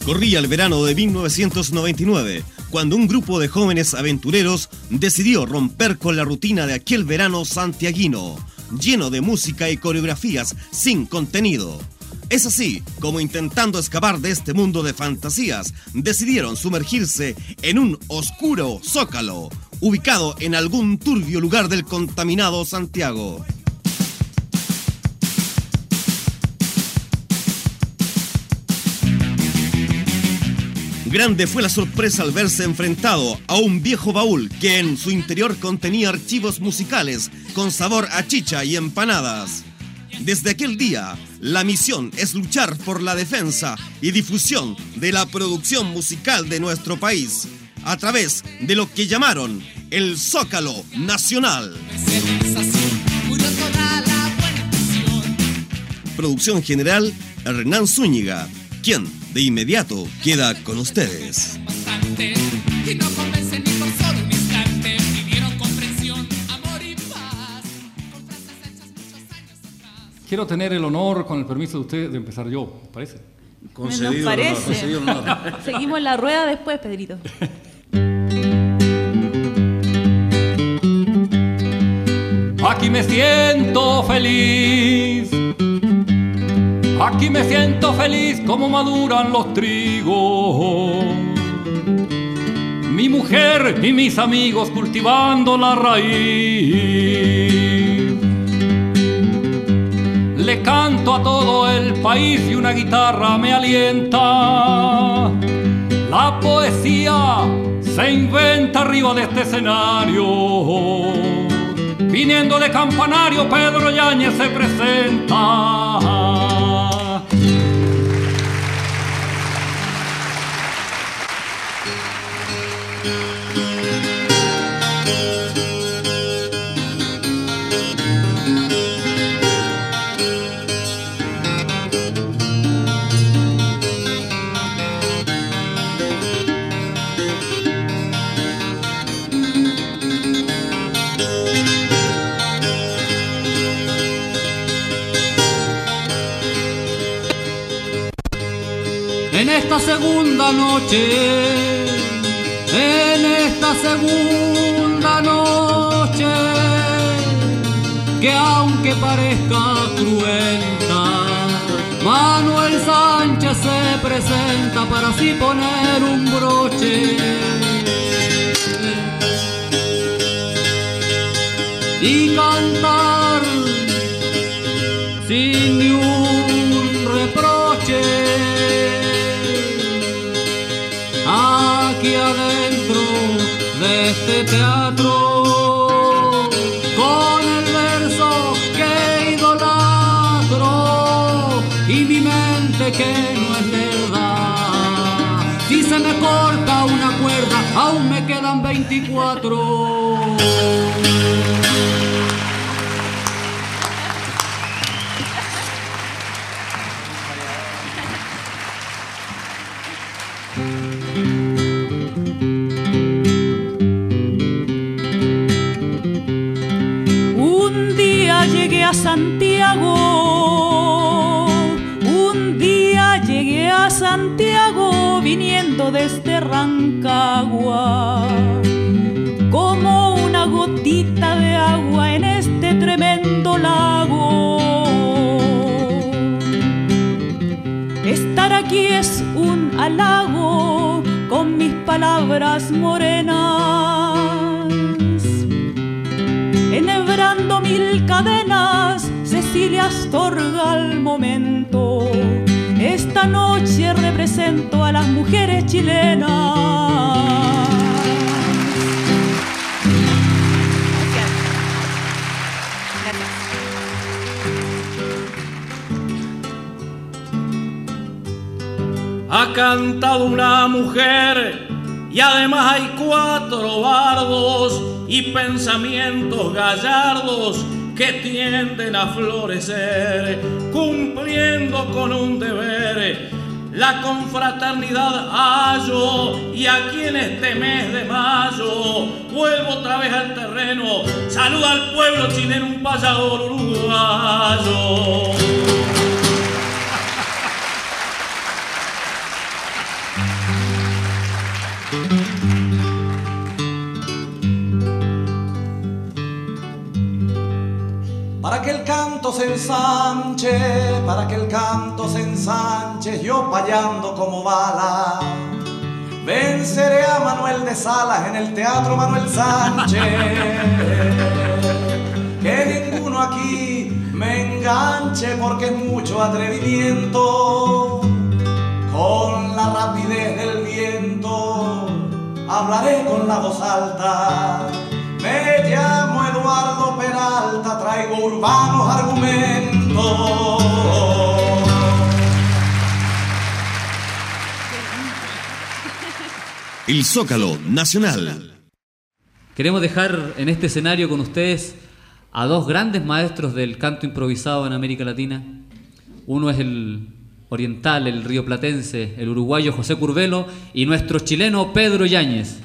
Corría el verano de 1999, cuando un grupo de jóvenes aventureros decidió romper con la rutina de aquel verano santiaguino, lleno de música y coreografías sin contenido. Es así como, intentando escapar de este mundo de fantasías, decidieron sumergirse en un oscuro zócalo, ubicado en algún turbio lugar del contaminado Santiago. Grande fue la sorpresa al verse enfrentado a un viejo baúl que en su interior contenía archivos musicales con sabor a chicha y empanadas. Desde aquel día, la misión es luchar por la defensa y difusión de la producción musical de nuestro país, a través de lo que llamaron el Zócalo Nacional. Producción general, Hernán Zúñiga, quien de inmediato queda con ustedes. Quiero tener el honor, con el permiso de usted, de empezar yo, ¿parece? Concedido el honor, concedido el honor. Seguimos la rueda después, Pedrito. Aquí me siento feliz. Aquí me siento feliz como maduran los trigos. Mi mujer y mis amigos cultivando la raíz. Le canto a todo el país y una guitarra me alienta. La poesía se inventa arriba de este escenario. Viniendo de Campanario, Pedro Yáñez se presenta. En esta segunda noche, que aunque parezca cruenta, Manuel Sánchez se presenta para así poner un broche y cantar sin ni un reproche. Aquí adentro de este teatro, con el verso que idolatro y mi mente que no es verdad. Si se me corta una cuerda, aún me quedan 24. A Santiago, un día llegué a Santiago viniendo desde Rancagua, como una gotita de agua en este tremendo lago. Estar aquí es un halago con mis palabras morenas, enhebrando mil cadenas, Cecilia Astorga al momento. Esta noche represento a las mujeres chilenas. Ha cantado una mujer y además hay 4 bardos y pensamientos gallardos que tienden a florecer, cumpliendo con un deber, la confraternidad hallo, y aquí en este mes de mayo vuelvo otra vez al terreno, saluda al pueblo chileno, un payador uruguayo. que el canto se ensanche, para que el canto se ensanche, yo payando como bala, venceré a Manuel de Salas en el Teatro Manuel Sánchez. Que ninguno aquí me enganche porque es mucho atrevimiento. Con la rapidez del viento hablaré con la voz alta. Me llamo Eduardo Peralta, traigo urbanos argumentos. El Zócalo Nacional. Queremos dejar en este escenario con ustedes a dos grandes maestros del canto improvisado en América Latina. Uno es el oriental, el rioplatense, el uruguayo José Curvelo, y nuestro chileno Pedro Yáñez.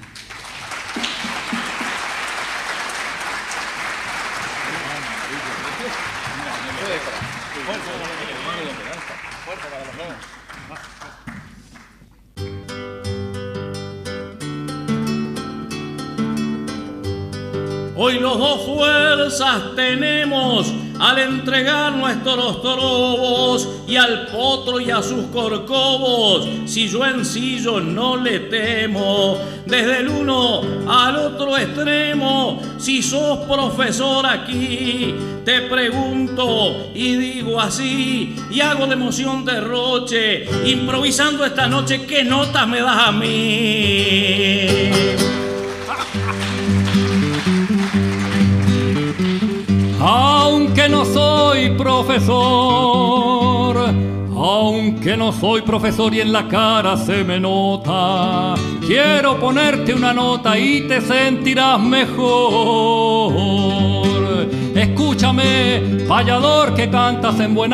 Hoy los dos fuerzas tenemos al entregar nuestros torobos y al potro y a sus corcovos. Si yo ensillo no le temo, desde el uno al otro extremo. Si sos profesor aquí, te pregunto y digo así, y hago de emoción derroche, improvisando esta noche, ¿qué notas me das a mí? Aunque no soy profesor, aunque no soy profesor y en la cara se me nota, quiero ponerte una nota y te sentirás mejor. Escúchame, payador que cantas en buena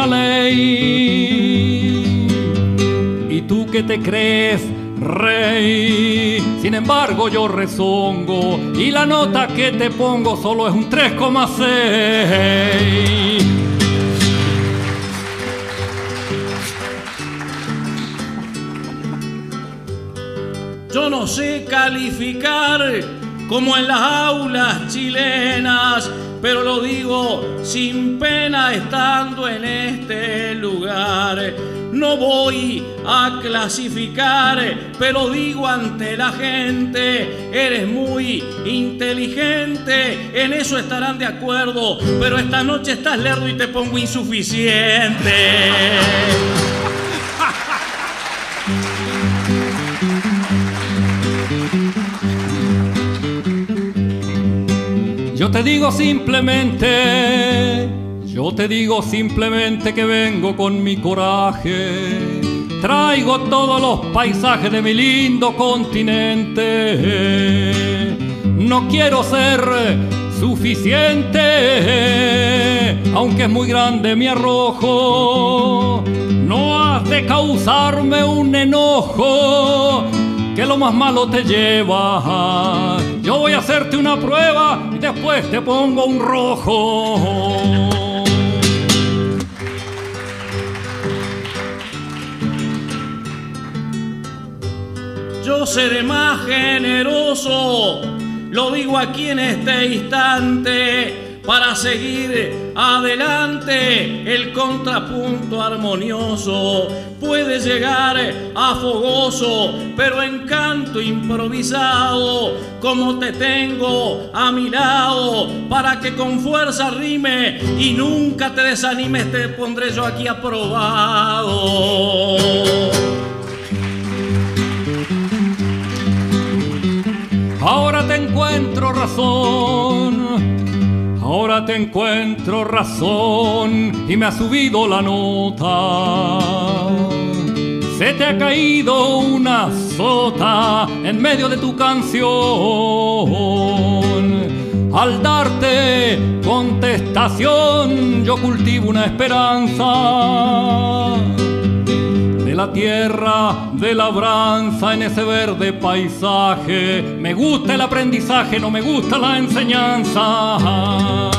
ley, y tú que te crees rey, sin embargo yo rezongo y la nota que te pongo solo es un 3,6. Yo no sé calificar como en las aulas chilenas, pero lo digo sin pena estando en este lugar. No voy a clasificar, pero digo ante la gente, eres muy inteligente, en eso estarán de acuerdo, pero esta noche estás lerdo y te pongo insuficiente. Yo te digo simplemente que vengo con mi coraje. Traigo todos los paisajes de mi lindo continente. No quiero ser suficiente, aunque es muy grande mi arrojo. No has de causarme un enojo, que lo más malo te lleva. Yo voy a hacerte una prueba y después te pongo un rojo. Yo seré más generoso, lo digo aquí en este instante, para seguir adelante. El contrapunto armonioso puede llegar a fogoso, pero en canto improvisado, como te tengo a mi lado, para que con fuerza rime y nunca te desanimes, te pondré yo aquí aprobado. Ahora te encuentro razón y me ha subido la nota. Se te ha caído una sota en medio de tu canción. Al darte contestación yo cultivo una esperanza de la tierra de labranza en ese verde paisaje. Me gusta el aprendizaje, no me gusta la enseñanza.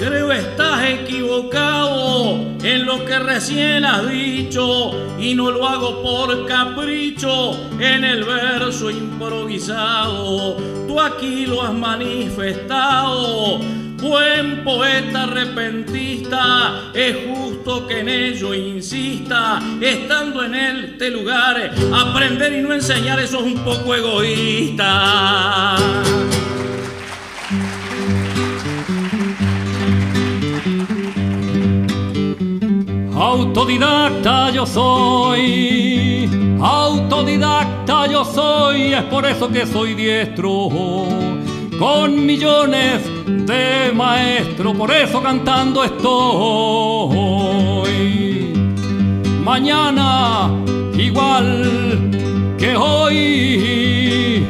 Creo estás equivocado en lo que recién has dicho, y no lo hago por capricho en el verso improvisado. Tú aquí lo has manifestado, buen poeta repentista, es justo que en ello insista. Estando en este lugar, aprender y no enseñar, eso es un poco egoísta. Autodidacta yo soy, es por eso que soy diestro, con millones de maestros, por eso cantando estoy. Mañana igual que hoy,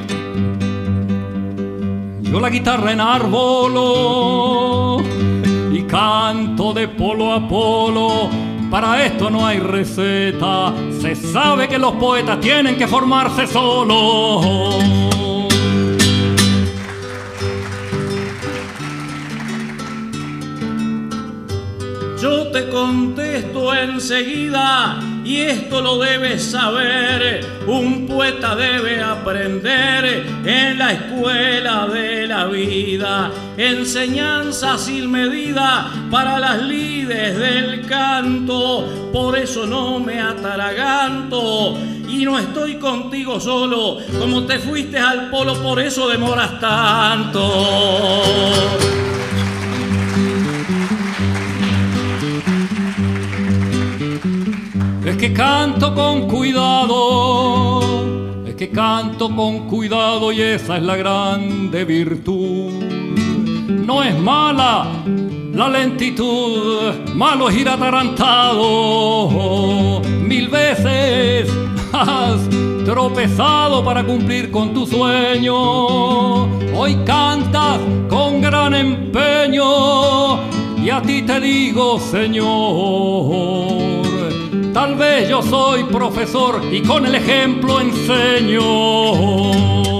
yo la guitarra enarbolo y canto de polo a polo. Para esto no hay receta, se sabe que los poetas tienen que formarse solos. Yo te contesto enseguida, y esto lo debes saber. Un poeta debe aprender en la escuela de la vida, enseñanza sin medida para las lides del canto. Por eso no me ataraganto y no estoy contigo solo. Como te fuiste al polo, por eso demoras tanto. Es que canto con cuidado, es que canto con cuidado, y esa es la grande virtud. No es mala la lentitud, malo es ir atarantado. 1000 veces has tropezado para cumplir con tu sueño. Hoy cantas con gran empeño, y a ti te digo, Señor, tal vez yo soy profesor y con el ejemplo enseño.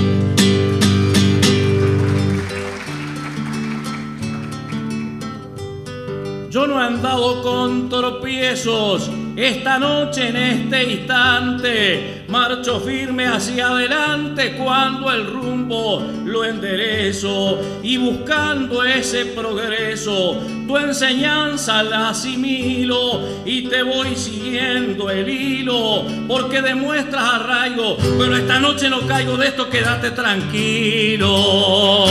Yo no he andado con tropiezos esta noche en este instante. Marcho firme hacia adelante cuando el rumbo lo enderezo, y buscando ese progreso tu enseñanza la asimilo y te voy siguiendo el hilo, porque demuestras arraigo. Pero esta noche no caigo de esto, quédate tranquilo.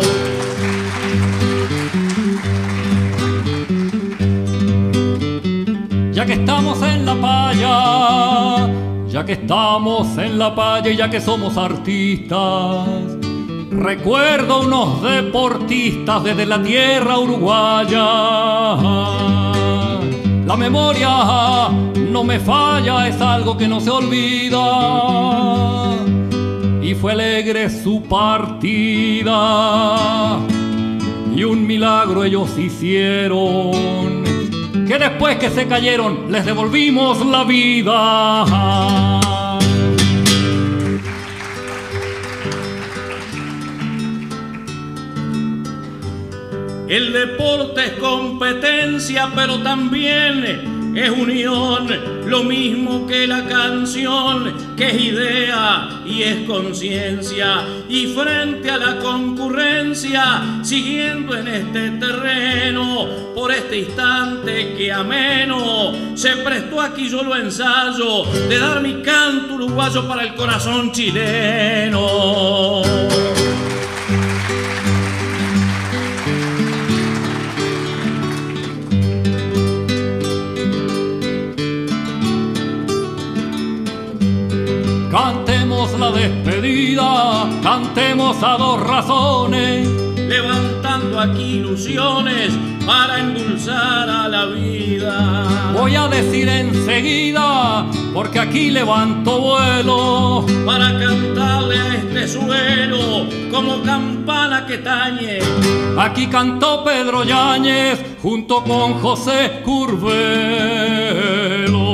Ya que estamos en la paya, ya que estamos en la paya y ya que somos artistas, recuerdo unos deportistas desde la tierra uruguaya. La memoria no me falla, es algo que no se olvida, y fue alegre su partida, y un milagro ellos hicieron, que después que se cayeron les devolvimos la vida. El deporte es competencia, pero también es unión, lo mismo que la canción, que es idea y es conciencia. Y frente a la concurrencia, siguiendo en este terreno, por este instante que ameno se prestó aquí, yo lo ensayo, de dar mi canto uruguayo para el corazón chileno. Cantemos la despedida, cantemos a dos razones, levantando aquí ilusiones para endulzar a la vida. Voy a decir enseguida, porque aquí levanto vuelo, para cantarle a este suelo como campana que tañe. Aquí cantó Pedro Yáñez junto con José Curbelo.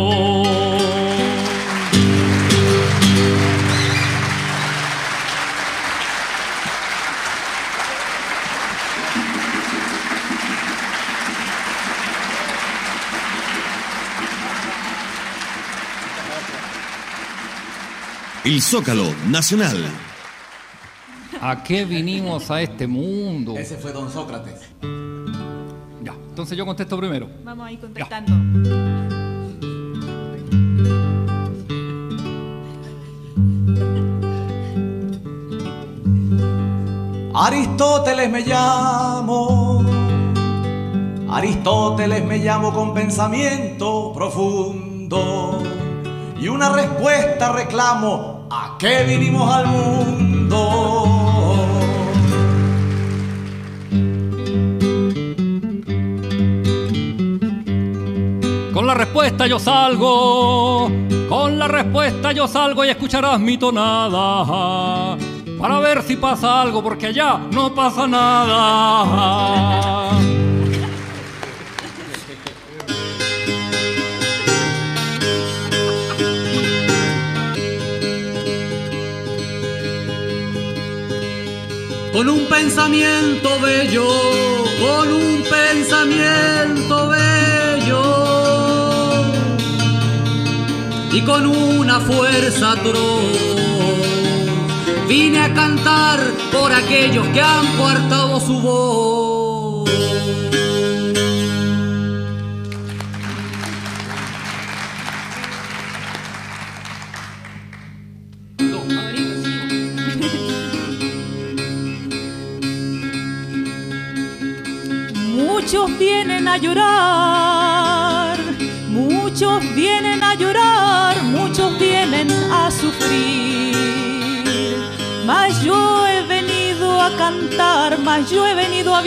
El Zócalo Nacional. ¿A qué vinimos a este mundo? Ese fue Don Sócrates. Ya, entonces yo contesto primero. Vamos ahí contestando. Aristóteles me llamo con pensamiento profundo y una respuesta reclamo: ¿a qué vinimos al mundo? Con la respuesta yo salgo, y escucharás mi tonada para ver si pasa algo, porque allá no pasa nada. Con un pensamiento bello, y con una fuerza atroz vine a cantar por aquellos que han coartado su voz. Muchos vienen a llorar, muchos vienen a llorar, muchos vienen a sufrir. Mas yo he venido a cantar, mas yo he venido a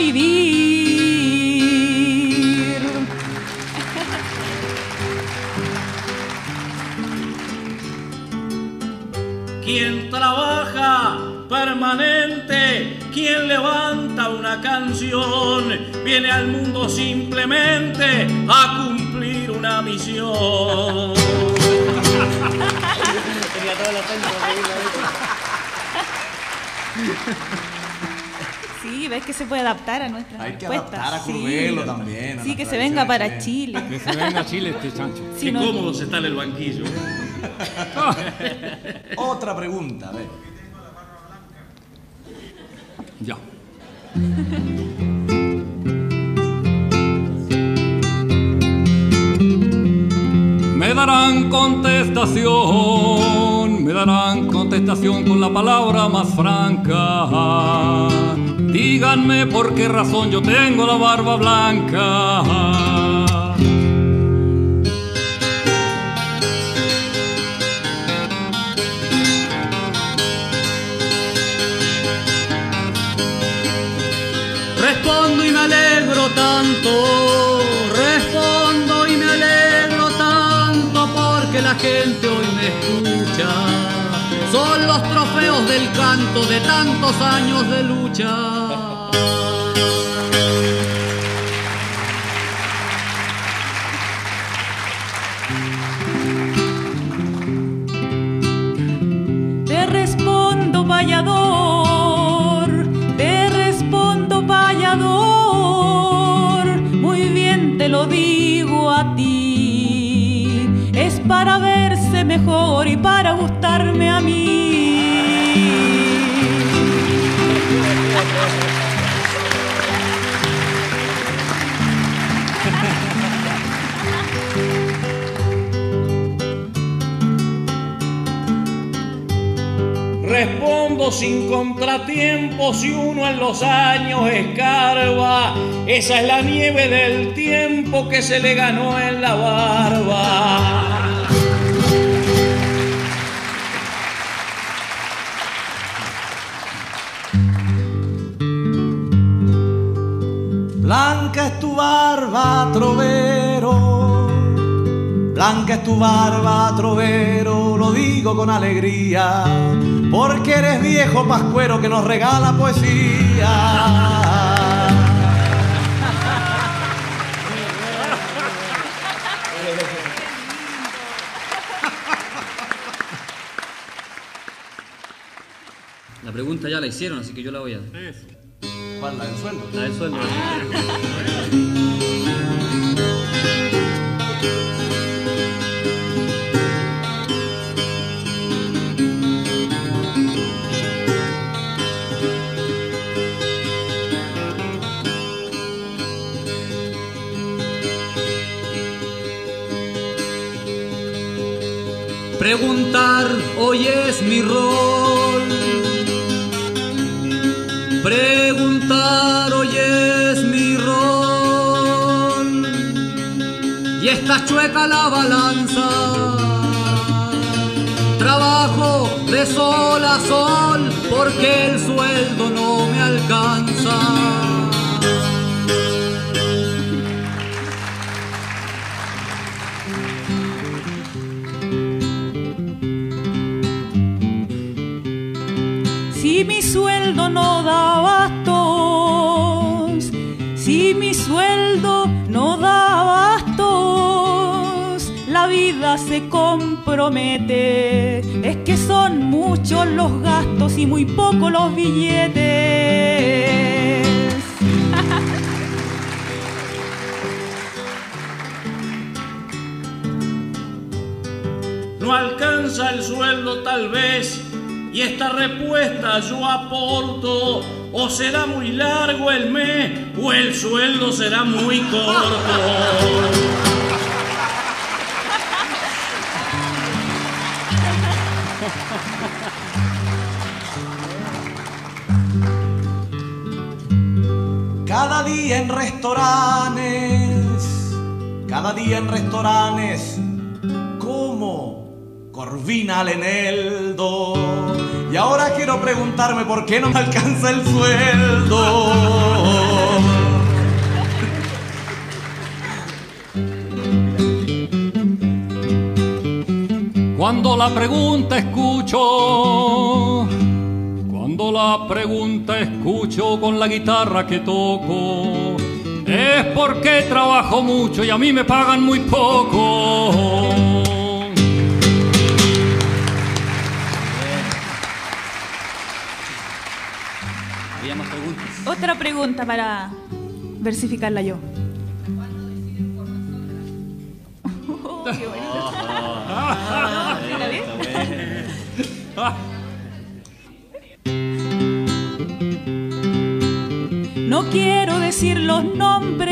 vivir. Quien trabaja permanente, quien levanta una canción, viene al mundo simplemente a cumplir una misión. Tenía toda la pena. Sí, ves que se puede adaptar a nuestras Hay que respuestas. adaptar a Curvelo también. Sí, que se venga para Chile. Chile. Que se venga a Chile este chancho. Sí, Qué no. cómodo se está en el banquillo. Otra pregunta, a ver. Ya. Me darán contestación con la palabra más franca. Díganme por qué razón yo tengo la barba blanca. Respondo y me alegro tanto porque la gente hoy me escucha. Son los trofeos del canto de tantos años de lucha. Te respondo, payador, muy bien te lo digo a ti, es para verse mejor y para gustarme a mí. Respondo sin contratiempo si uno en los años escarba. Esa es la nieve del tiempo que se le ganó en la barba. Blanca es tu barba, trovero. Blanca es tu barba, trovero. Lo digo con alegría, porque eres viejo pascuero que nos regala poesía. La pregunta ya la hicieron, así que yo la voy a dar. ¿Cuál? ¿La del sueldo? La del sueldo. Preguntar hoy es mi rol. Preguntar hoy es mi rol. Y está chueca la balanza. Trabajo de sol a sol porque el sueldo no me alcanza. Si mi sueldo no da abastos, si mi sueldo no da abastos, la vida se compromete. Es que son muchos los gastos y muy pocos los billetes. No alcanza el sueldo tal vez, y esta respuesta yo aporto: o será muy largo el mes, o el sueldo será muy corto. Cada día en restaurantes, como Corvina al eneldo. Y ahora quiero preguntarme por qué no me alcanza el sueldo. Cuando la pregunta escucho con la guitarra que toco, es porque trabajo mucho y a mí me pagan muy poco. Había más preguntas. Otra pregunta para versificarla yo. Oh, qué bonito. ¿La ves? No quiero decir los nombres,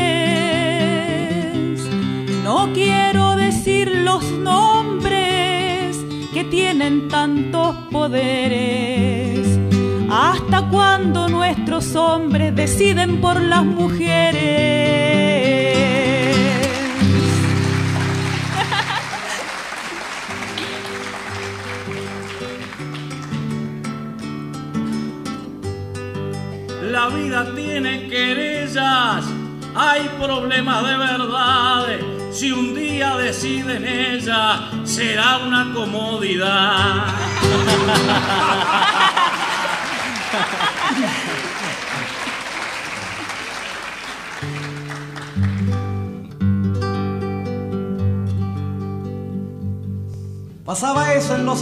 no quiero decir los nombres que tienen tantos poderes. ¿Hasta cuándo nuestros hombres deciden por las mujeres? La vida tiene querellas, hay problemas de verdad. Si un día deciden ella, será una comodidad. Pasaba eso en los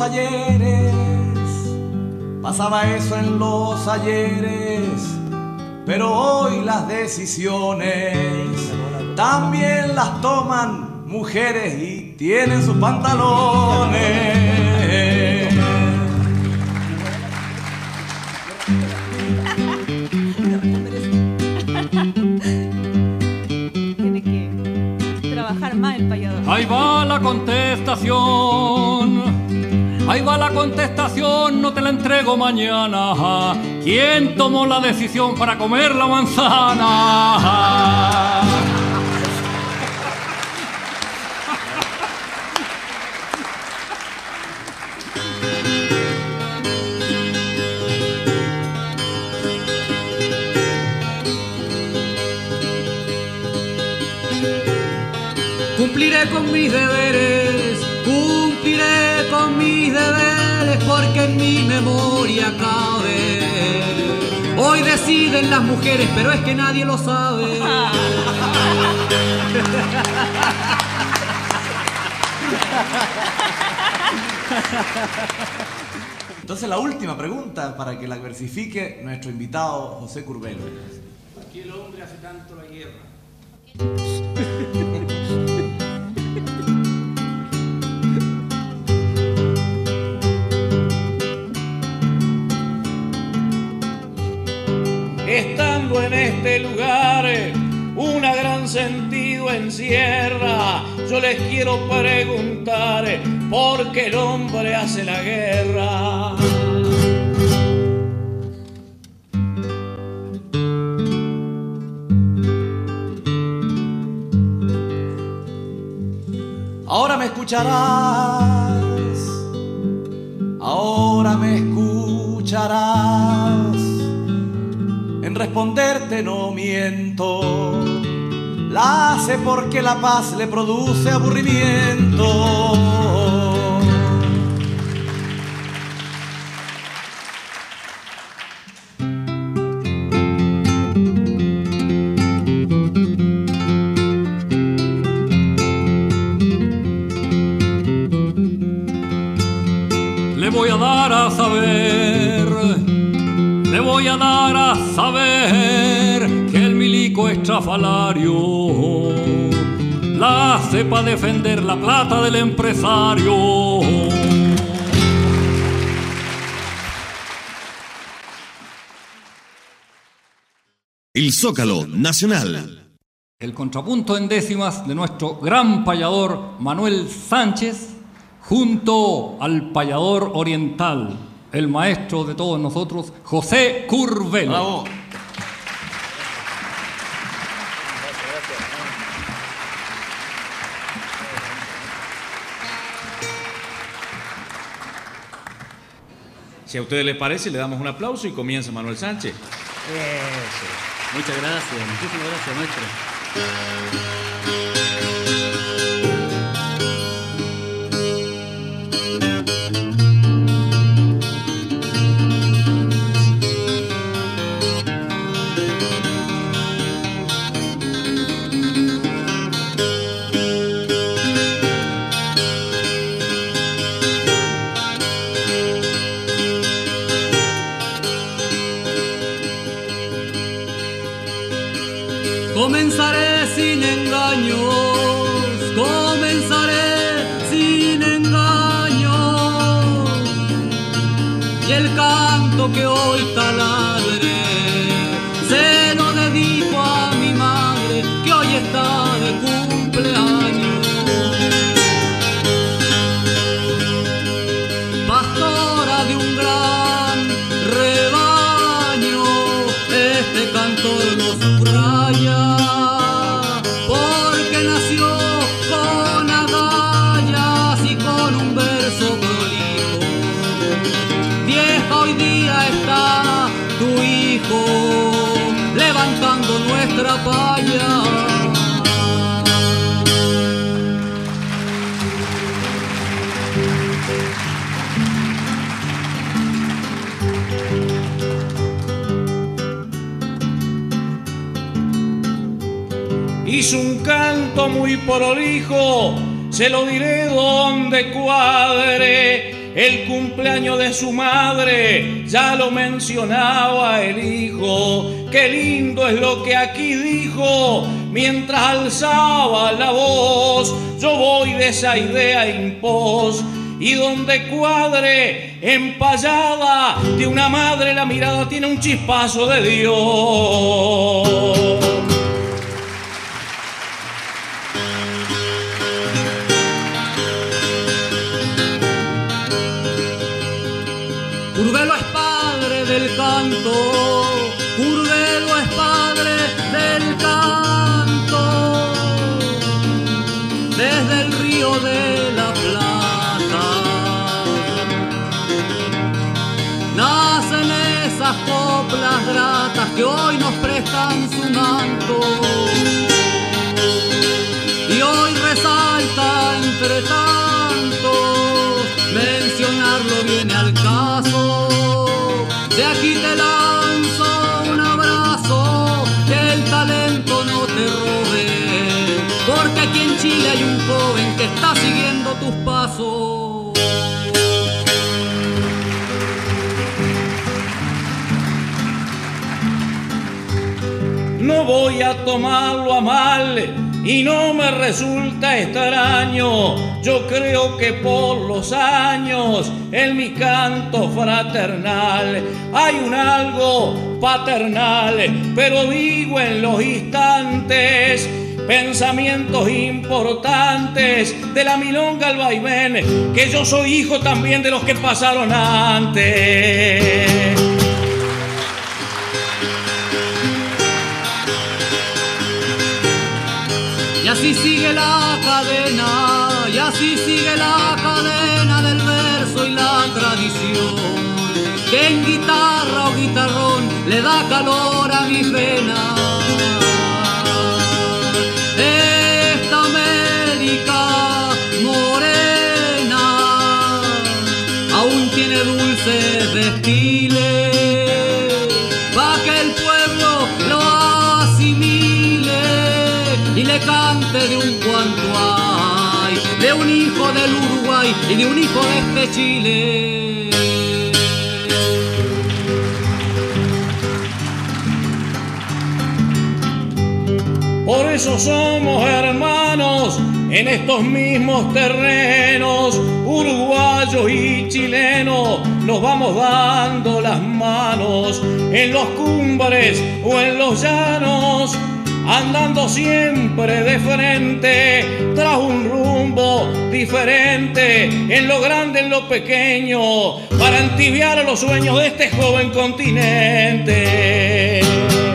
ayeres, pero hoy las decisiones también las toman mujeres y tienen sus pantalones. Tiene que trabajar más el payador. Ahí va la contestación, no te la entrego mañana. ¿Quién tomó la decisión para comer la manzana? Cumpliré con mis deberes, porque en mi memoria cabe. Hoy deciden las mujeres, pero es que nadie lo sabe. Entonces la última pregunta para que la versifique nuestro invitado José Curbelo. ¿Por qué el hombre hace tanto la guerra? Estando en este lugar, una gran sentido encierra. Yo les quiero preguntar, porque el hombre hace la guerra. Ahora me escucharás, ahora me escucharás, en responderte no miento, la hace porque la paz le produce aburrimiento. Le voy a dar a saber, le voy a dar a saber que el milico estrafalario la hace pa' defender la plata del empresario. El Zócalo Nacional. El contrapunto en décimas de nuestro gran payador Manuel Sánchez junto al payador oriental, el maestro de todos nosotros, José Curvelo. Bravo. Si a ustedes les parece, le damos un aplauso y comienza Manuel Sánchez. Eso. Muchas gracias, muchísimas gracias, maestro. Comenzaré sin engaños, comenzaré sin engaños, y el canto que hoy taladré se lo dedico a mi madre que hoy está de cumpleaños. Pastora de un gran rebaño, este cantor no subraya, porque nació con agallas y con un verso prolijo. Vieja, hoy día está tu hijo levantando nuestra paya. Hizo un canto muy prolijo, se lo diré donde cuadre. El cumpleaños de su madre, ya lo mencionaba el hijo. Qué lindo es lo que aquí dijo, mientras alzaba la voz. Yo voy de esa idea en pos, y donde cuadre, empallada de una madre, la mirada tiene un chispazo de Dios. Curvelo es padre del canto, Curvelo es padre del canto, desde el río de la Plata nacen esas coplas gratas que hoy nos prestan su manto, y hoy resalta entre tantos, mencionarlo viene al caso. De aquí te lanzo un abrazo, que el talento no te robe, porque aquí en Chile hay un joven que está siguiendo tus pasos. No voy a tomarlo a mal y no me resulta extraño. Yo creo que por los años en mi canto fraternal hay un algo paternal, pero digo en los instantes pensamientos importantes de la milonga al vaivén, que yo soy hijo también de los que pasaron antes. Y así sigue la cadena, y así sigue la cadena del verso y la tradición, que en guitarra o guitarrón le da calor a mis venas. Esta América morena aún tiene dulces destiles, pa' que el pueblo lo asimile y le cante de un cuanto hay, de un hijo del Uruguay y de un hijo de este Chile. Por eso somos hermanos en estos mismos terrenos, uruguayos y chilenos, nos vamos dando las manos en los cumbres o en los llanos, andando siempre de frente tras un rumbo diferente, en lo grande, en lo pequeño, para entibiar a los sueños de este joven continente.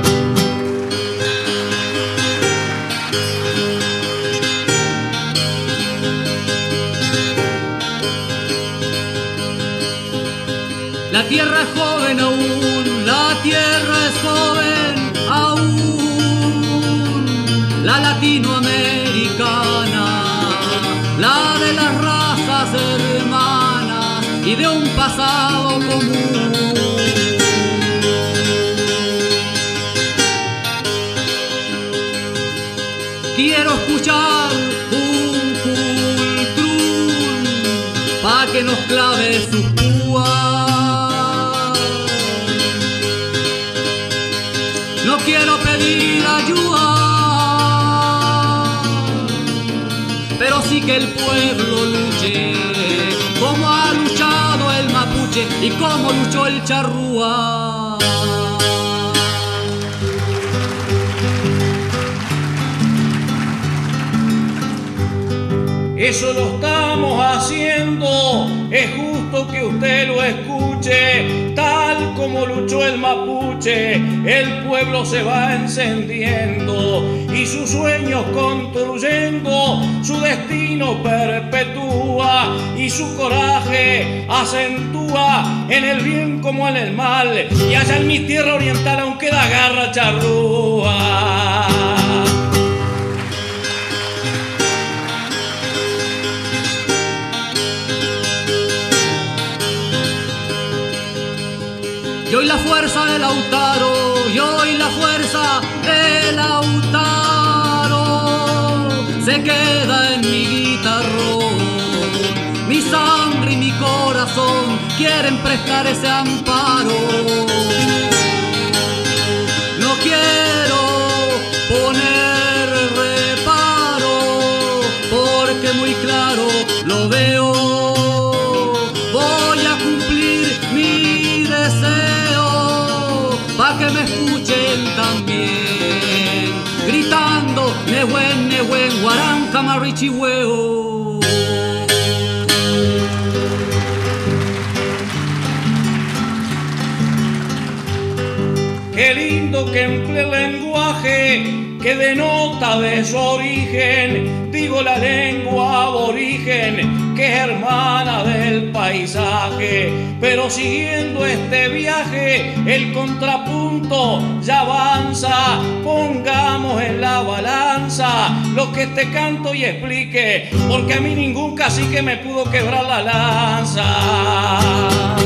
La tierra es joven aún, la tierra es joven aún, la latinoamericana, la de las razas hermanas y de un pasado común. Quiero escuchar un cultrún pa' que nos clave sus púas. No quiero pedir ayuda, pero sí que el pueblo luche como ha luchado el mapuche y como luchó el charrúa. Eso lo estamos haciendo, es justo que usted lo escuche, tal como luchó el mapuche, el pueblo se va encendiendo y sus sueños construyendo, su destino perpetúa y su coraje acentúa en el bien como en el mal, y allá en mi tierra oriental aún queda garra charrúa. Y hoy la fuerza de Lautaro, y hoy la fuerza de Lautaro se queda en mi guitarrón. Mi sangre y mi corazón quieren prestar ese amparo. No quiero poner reparo, porque muy claro lo veo. Voy a cumplir mi deseo, pa' que me escuchen también, gritando Nehuen, Nehuen, Guaranca, Marichihueo. Qué lindo que emplee el lenguaje que denota de su origen, digo la lengua aborigen, que es hermana del paisaje. Pero siguiendo este viaje, el contrapunto ya avanza, pongamos en la balanza lo que te canto y explique, porque a mí ningún cacique me pudo quebrar la lanza.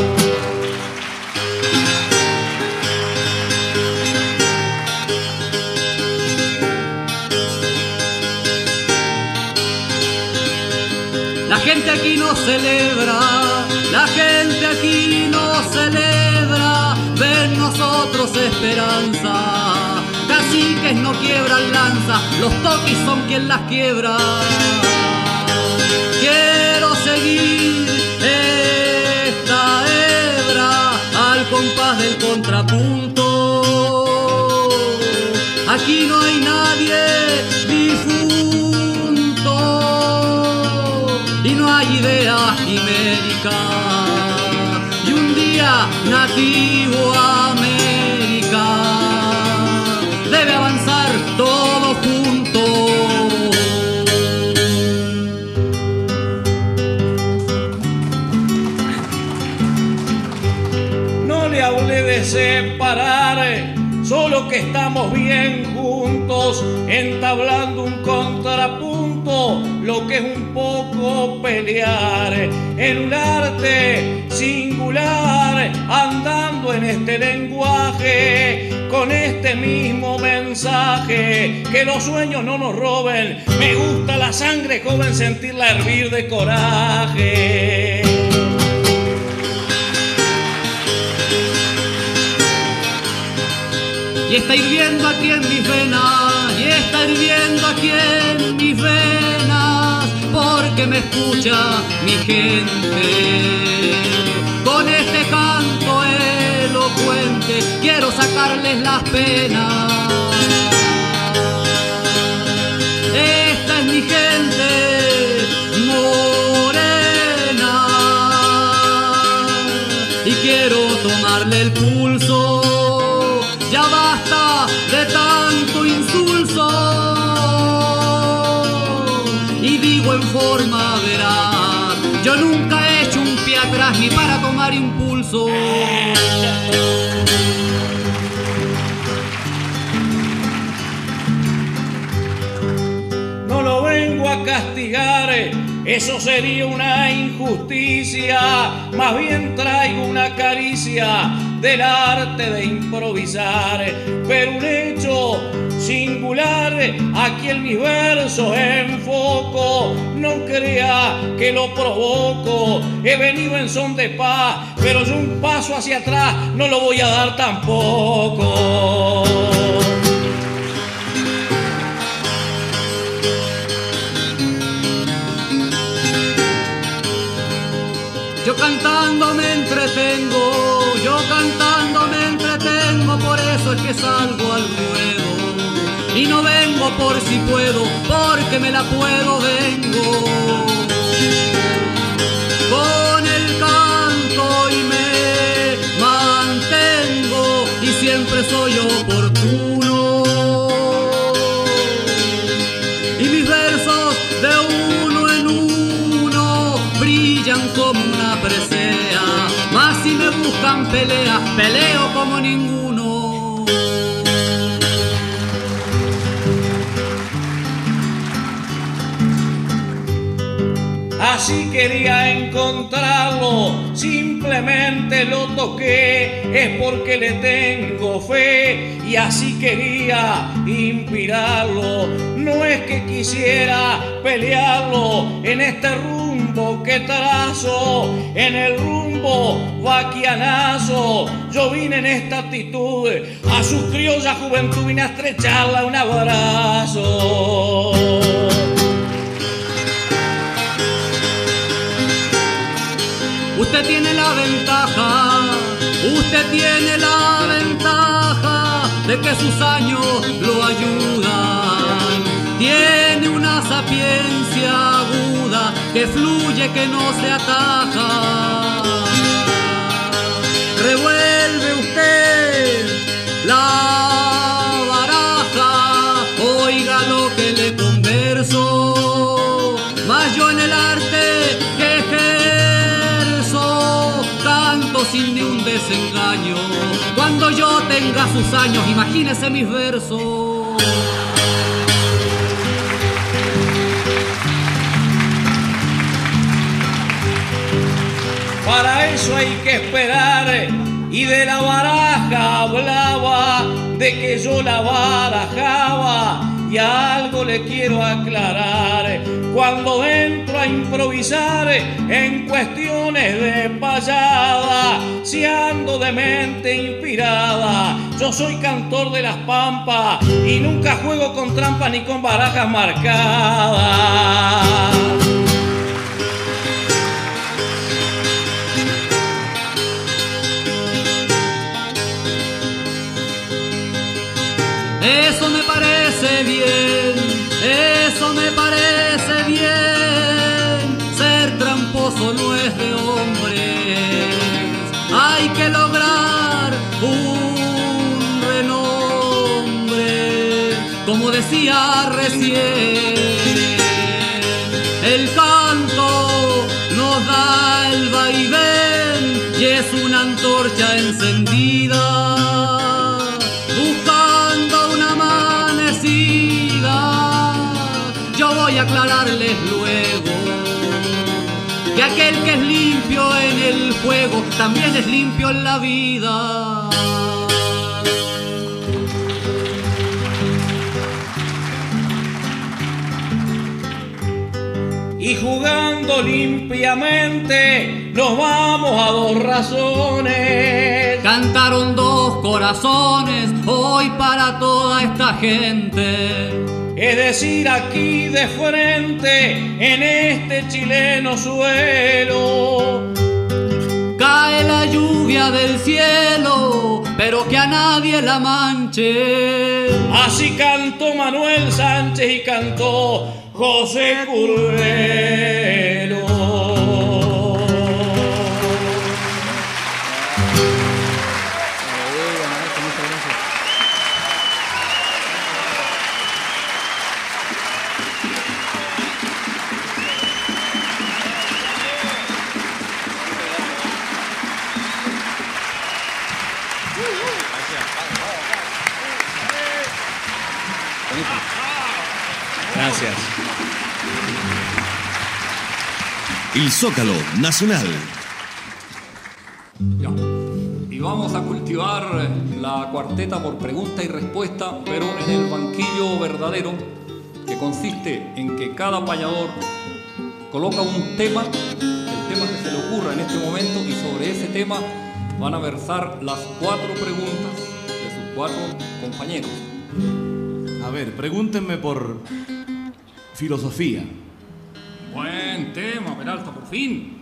La gente aquí no celebra, la gente aquí no celebra, ven nosotros esperanza. Caciques no quiebran lanza, los toquis son quien las quiebra. Quiero seguir esta hebra al compás del contrapunto. Aquí no hay nadie diferente, hay idea quimérica y un día nativo América debe avanzar todo junto. No le hablé de separar, solo que estamos bien juntos, entablando un contrapunto, lo que es un poco pelear, en un arte singular, andando en este lenguaje, con este mismo mensaje, que los sueños no nos roben, me gusta la sangre joven, sentirla hervir de coraje. Y está hirviendo aquí en mis venas, y está hirviendo aquí en mis venas, porque me escucha mi gente. Con este canto elocuente quiero sacarles las penas. Esta es mi gente morena, y quiero tomarle el pulso. Ya basta de tanto insulso, y digo en forma veraz, yo nunca he hecho un pie atrás ni para tomar impulso. No lo vengo a castigar, eso sería una injusticia, más bien traigo una caricia del arte de improvisar, pero un hecho singular aquí en mis versos enfoco, no crea que lo provoco, he venido en son de paz, pero yo un paso hacia atrás no lo voy a dar tampoco. Yo cantando me entretengo, yo cantando me entretengo, por eso es que salgo al ruedo. Y no vengo por si puedo, porque me la puedo, vengo con el canto y me mantengo, y siempre soy oportuno. Y mis versos de uno en uno brillan como una presea, mas si me buscan pelea, peleo como ninguno. Así quería encontrarlo, simplemente lo toqué, es porque le tengo fe, y así quería inspirarlo. No es que quisiera pelearlo en este rumbo que trazo, en el rumbo vaquianazo. Yo vine en esta actitud, a su criolla juventud vine a estrecharla un abrazo. Usted tiene la ventaja, usted tiene la ventaja de que sus años lo ayudan. Tiene una sapiencia aguda que fluye, que no se ataja. Revuelve usted la baraja, oiga lo que le converso, mas yo en el arte que canto sin ni un desengaño. Cuando yo tenga sus años, imagínese mis versos. Para eso hay que esperar, y de la baraja hablaba, de que yo la barajaba, y algo le quiero aclarar. Cuando entro a improvisar en cuestiones de payada, si ando de mente inspirada, yo soy cantor de las pampas y nunca juego con trampas ni con barajas marcadas. Eso me parece bien, eso me parece bien, ser trabajador decía recién. El canto nos da el vaivén y es una antorcha encendida buscando una amanecida. Yo voy a aclararles luego que aquel que es limpio en el juego también es limpio en la vida. Y jugando limpiamente nos vamos a dos razones. Cantaron dos corazones hoy para toda esta gente. Es decir, aquí de frente, en este chileno suelo, cae la lluvia del cielo, pero que a nadie la manche. Así cantó Manuel Sánchez y cantó José Curvelo. Gracias. El Zócalo Nacional. Ya. Y vamos a cultivar la cuarteta por pregunta y respuesta, pero en el banquillo verdadero, que consiste en que cada payador coloca un tema, el tema que se le ocurra en este momento, y sobre ese tema van a versar las 4 preguntas de sus 4 compañeros. A ver, pregúntenme por filosofía. Buen tema, Peralta, por fin.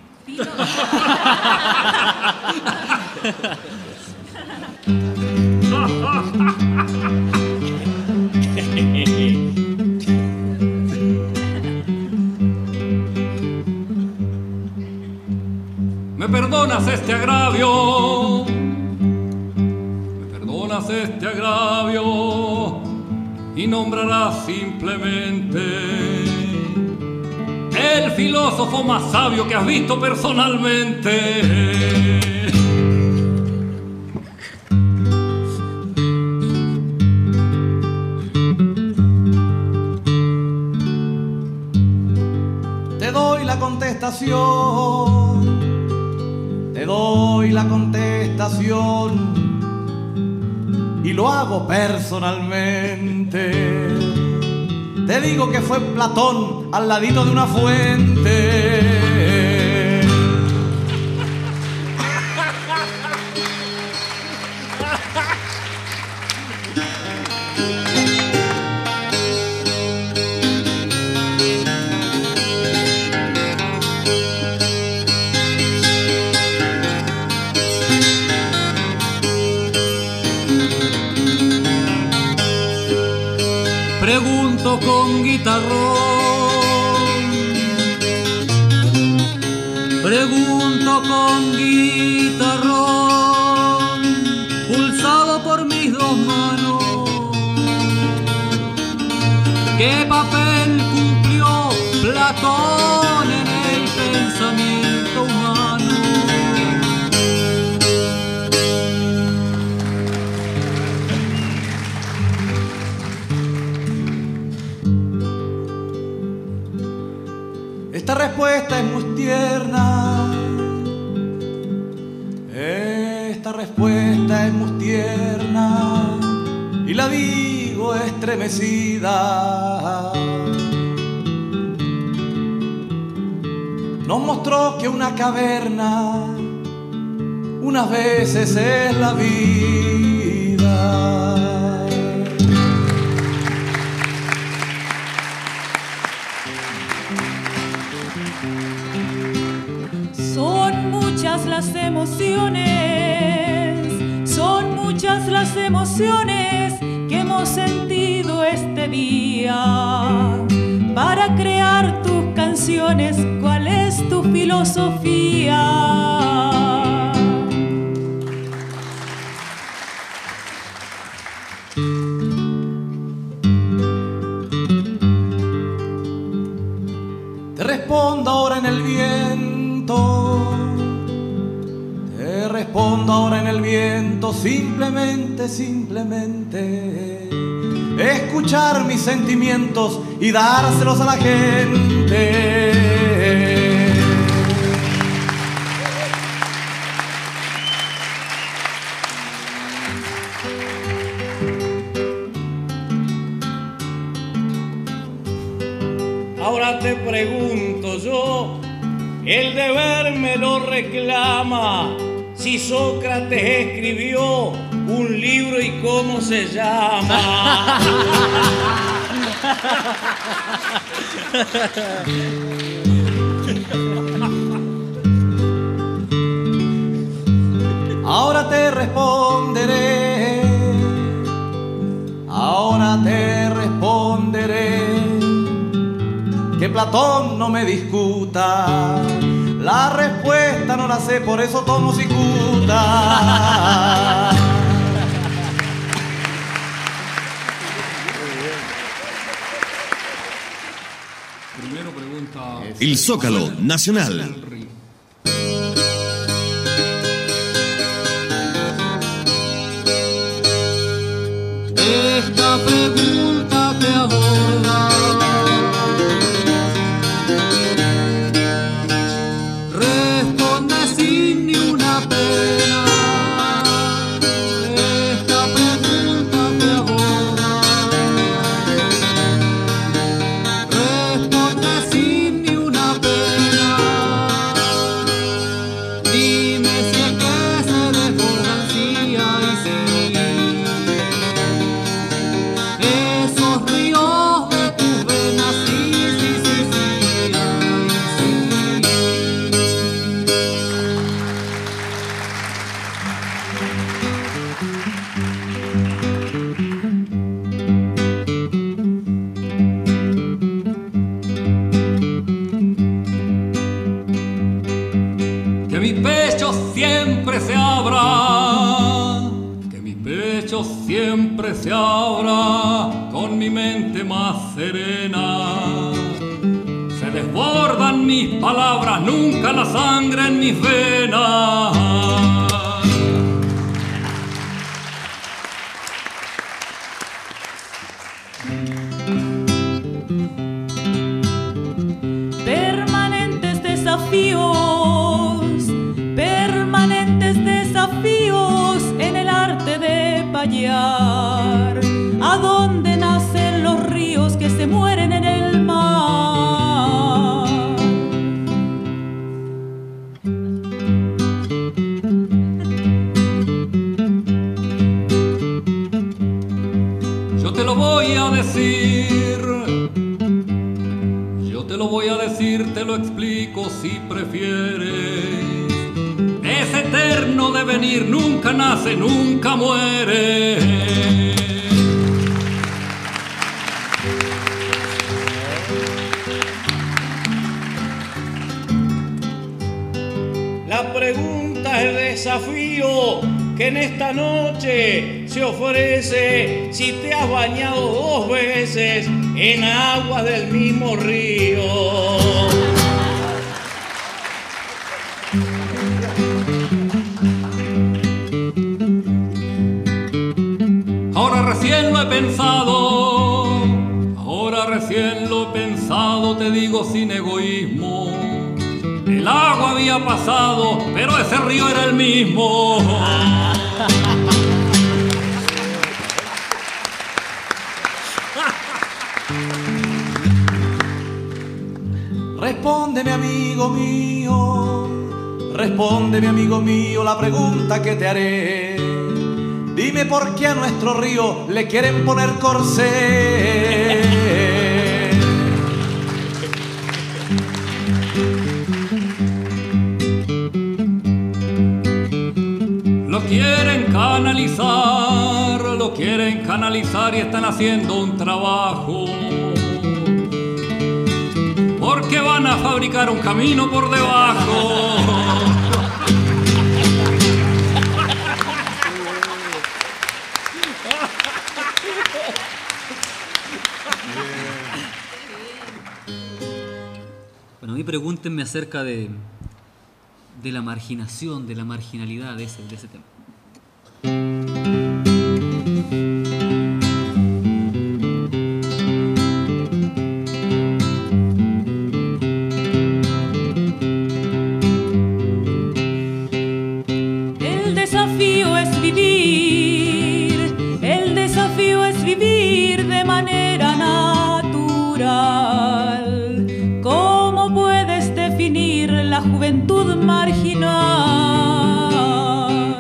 Me perdonas este agravio, me perdonas este agravio, y nombrarás simplemente el filósofo más sabio que has visto personalmente. Te doy la contestación, te doy la contestación, y lo hago personalmente. Te digo que fue Platón al ladito de una fuente. Pregunto con guitarrón, pregunto con guitarrón, pulsado por mis dos manos. ¿Qué papel cumplió Platón en el pensamiento humano? Esta respuesta es muy tierna. Esta respuesta es muy tierna y la digo estremecida. Nos mostró que una caverna unas veces es la vida. Son muchas las emociones, son muchas las emociones que hemos sentido este día. Para crear tus canciones, ¿cuál es tu filosofía? te respondo ahora en el viento, te respondo ahora en el viento, simplemente, simplemente escuchar mis sentimientos y dárselos a la gente. Ahora te pregunto yo, el deber me lo reclama, si Sócrates escribió un libro y cómo se llama. Ahora te responderé, ahora te responderé, que Platón no me discuta, la respuesta no la sé, por eso tomo cicuta. Primero pregunta El Zócalo Nacional. Esta pregunta te aborda, responde sin ni una pena. Esta pregunta te aborda, responde sin ni una pena. Dime si es que se desbordan sí y sí. Esos ríos de tus venas, sí, sí, sí, sí, ay, sí. que mi pecho siempre se abra, que mi pecho siempre se abra con mi mente más serena. Se desbordan mis palabras, nunca la sangre en mis venas. Desafíos en el arte de payar, a donde nacen los ríos que se mueren en el mar. Yo te lo voy a decir, yo te lo voy a decir, te lo explico si prefieres. Es eterno devenir, nunca nace, nunca muere. La pregunta, el desafío que en esta noche se ofrece, si te has bañado 2 veces en aguas del mismo río. Recién lo he pensado, ahora recién lo he pensado, te digo sin egoísmo. El agua había pasado, pero ese río era el mismo. Respóndeme, amigo mío, respóndeme, amigo mío, la pregunta que te haré. Dime por qué a nuestro río le quieren poner corsé. Lo quieren canalizar y están haciendo un trabajo. Porque van a fabricar un camino por debajo. A mí pregúntenme acerca de la marginación, de la marginalidad de ese tema. El desafío es vivir de manera natural. ¿Cómo puedes definir la juventud marginal?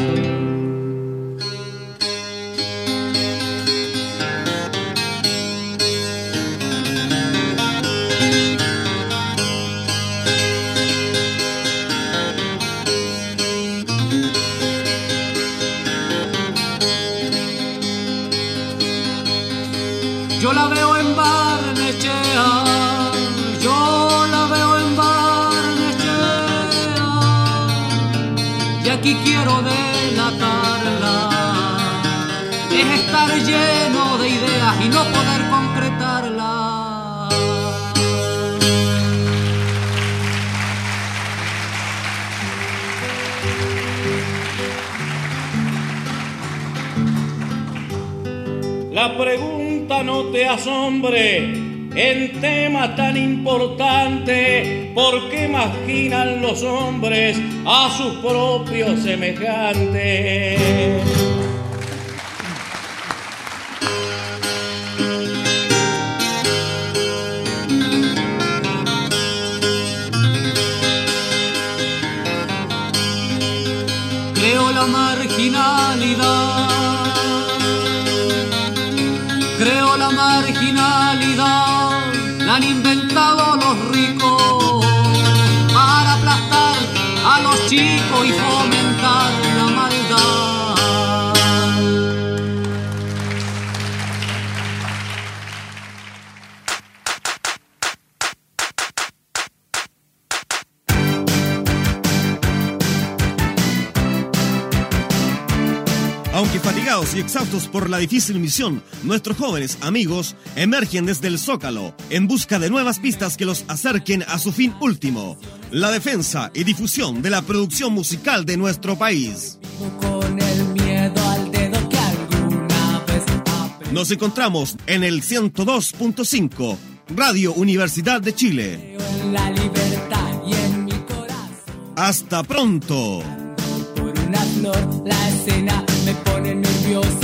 Yo la veo en Barnechea, yo la veo en Barnechea, y aquí quiero delatarla. Es estar lleno de ideas y no poder concretarla. La pregunta no te asombre en temas tan importantes. ¿Por qué marginan los hombres a sus propios semejantes? Creo la marginalidad. Creo la marginalidad, la han inventado los ricos para aplastar a los chicos y fomentar la maldad. Aunque fatigados y exhaustos por la difícil misión, nuestros jóvenes amigos emergen desde el Zócalo en busca de nuevas pistas que los acerquen a su fin último, la defensa y difusión de la producción musical de nuestro país. Con el miedo al dedo que alguna vez Nos encontramos en el 102.5, Radio Universidad de Chile. en la libertad y en mi corazón. ¡Hasta pronto! Por una flor, la escena me pone nervioso.